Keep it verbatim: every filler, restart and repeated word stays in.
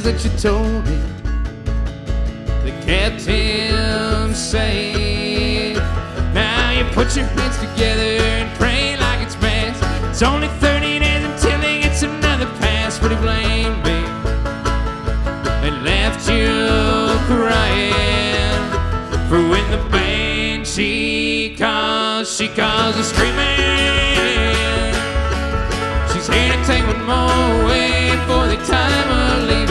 lies that you told me that kept him safe. Now you put your hands together and pray like it's mass. It's only thirty days until he gets another pass, but he blamed me and left you crying. For when the band she calls, she calls a screaming. She's here to take one more away for the time of leaving.